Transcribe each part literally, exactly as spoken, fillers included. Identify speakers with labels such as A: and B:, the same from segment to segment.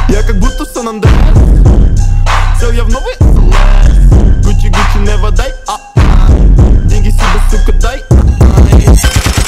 A: Я как будто Сан Андреас. Сел я в новый эс. Гуччи, Гуччи, не водай, а, а. Деньги себе, сука, дай, а, а.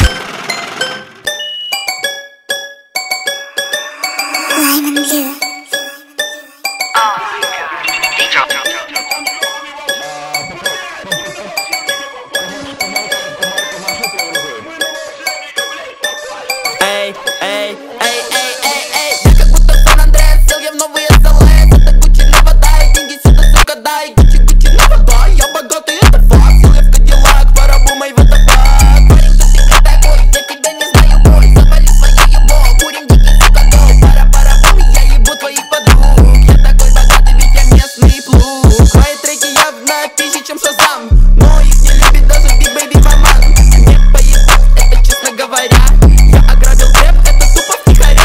B: Эй, эй, эй, эй, эй, эй. Я как будто Сан Андреас, сел я в новый эс эл эс. Это Гуччи, не водай, деньги сюда, сука, дай. Гуччи, Гуччи, не водай, я богатый, это факт. Сел я в Кадиллак, пора бумой в это бак. Парень, кто ты такой, я тебя не знаю, бой. Завали свое ебло, курим дикий, сука, дом. Пара, пара, бум, я ебу твоих подруг. Я такой богатый, ведь я местный плуг. Мои треки явно пизже, чем Шазам. Но их не любит даже Big Baby Маман. Не поебать, это честно говоря. Я ограбил рэп, это тупо втихаря.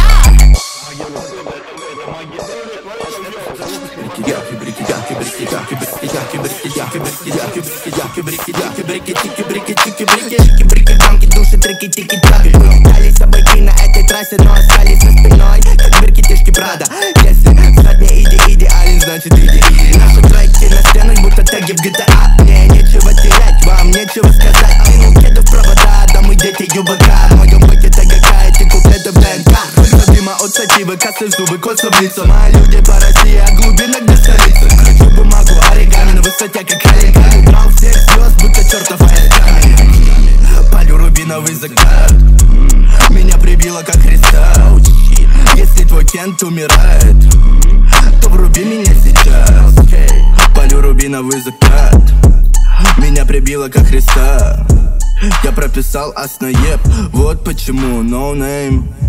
C: Души, трики, тики, таки. Дали собаки на этой трассе, но остались за спиной, как бирки-тишки Прада. Если в сотне иди идеален, значит иди, иди. Наши треки на стенах, будто теги в джи ти эй. Мне нечего терять, вам нечего сказать. Кинул кедов провода, да мы дети юбака. В моем бэке ТГК, эти куплеты в ДНК. Только дыма от сативы, косы в зубы, кот в лицо. Мои люди по России, а глубинок до столицы. Кручу бумагу, оригами на высоте, как оригами. Брал всех звезд, будто чертов оригами. Палю рубиновый закат. Меня прибило, как Христа. Если твой Кент умирает, то вруби меня сейчас. Палю рубиновый закат. Меня прибило, как Христа. Я прописал асноеб. Вот почему no name.